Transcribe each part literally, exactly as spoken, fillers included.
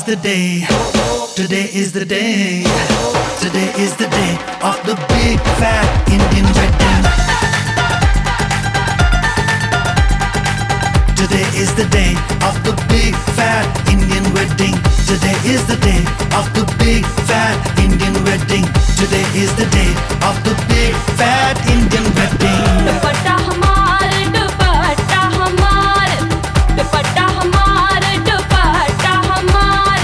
the day. Today is the day. Today is the day of the big fat Indian wedding. Today is the day of the big fat Indian wedding. Today is the day of the big fat Indian wedding. Today is the day of the big fat Indian wedding. दुपट्टा हमार दुपट्टा हमार दुपट्टा हमार दुपट्टा हमार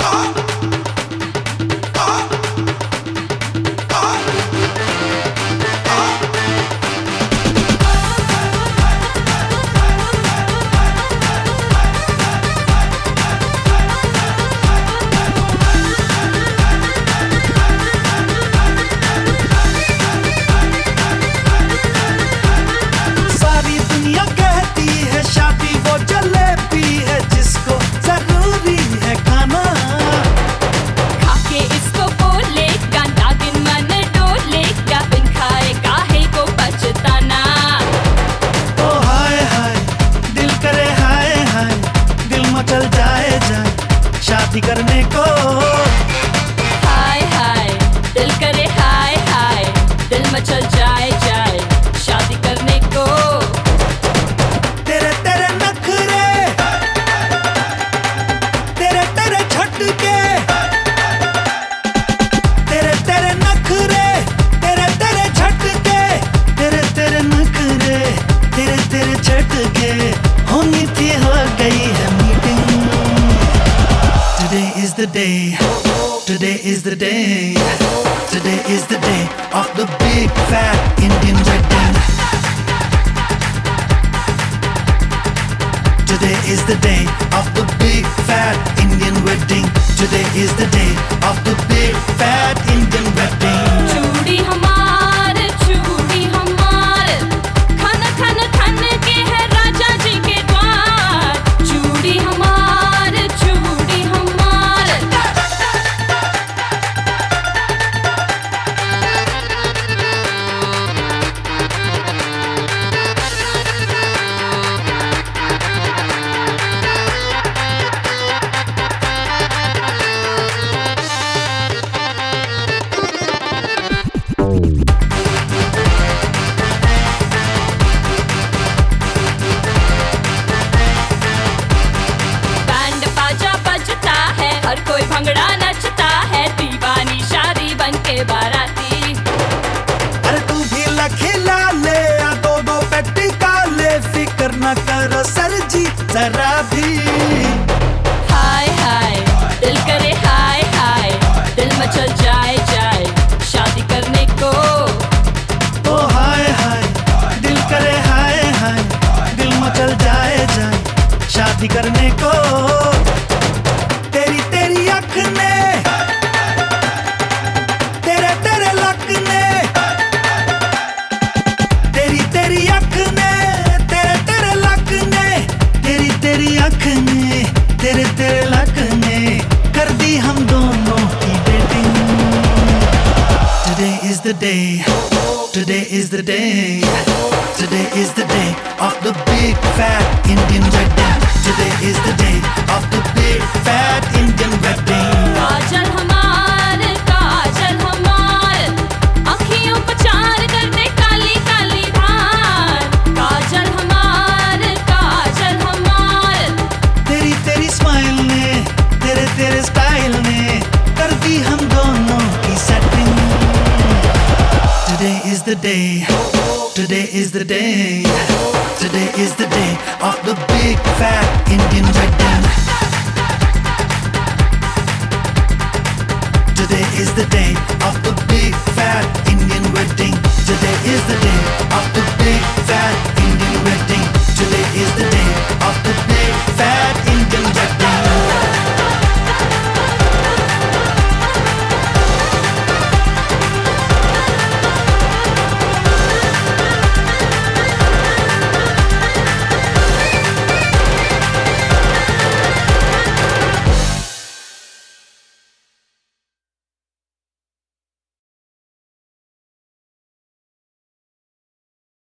सारी दुनिया कहती है शादी वो जलेबी है जिसको जरूरी है खाना. खाके इसको बोलेगा नागिन मन डोलेगा बिन खाए काहे को पछताना. ओ हाय हाय दिल करे हाय हाय दिल मचल जाए जाए शादी करने को. हाय हाय दिल करे हाय हाय दिल मचल जाए जाए शादी करने को. तेरे तेरे नखरे तेरे तेरे झटके तेरे तेरे नखरे तेरे तेरे झटके तेरे तेरे नखरे तेरे तेरे झटके होनी थी हो गई है meeting. Today is the day. Today is the day. Today is the day of the big fat Indian wedding. Today is the day of the big fat Indian wedding. Today is the day of the big fat Indian wedding. चूड़ी हमार चूड़ी हमार खन खन खन के है राजा जी के द्वार. चूड़ी हमार चूड़ी हमार बैंड बाजा बजता है हर कोई भंगड़ा नचता है दीवानी शादी बन के बाराती. अरे तू भी लखीला ले या दो दो पेटी का ले फिक्र न करो सर जी जरा भी. हाय हाय दिल करे हाय हाय दिल मचल जाए जाए शादी करने को. ओ हाय हाय दिल करे हाय हाय दिल मचल जाए जाए शादी करने को. तेरी तेरी अख ने तेरे तेरे लक ने तेरी तेरी अख ने तेरे तेरे लक ने तेरी तेरी अख ने तेरे तेरे लक ने कर दी हम दोनों की dating. Today is the day. Today is the day. Today is the day of the big fat Indian wedding. Today is the day of the big fat Indian wedding. काजल हमार काजल हमार अखियों को चार कर दे काली काली धार. काजल हमार काजल हमार तेरी तेरी स्माइल ने तेरे तेरे स्टाइल ने कर दी हम दोनों की setting. Today is the day. Today is the day. Today is the day of the big fat Indian wedding. Today is the day of the big fat Indian wedding. Today is the day of the big fat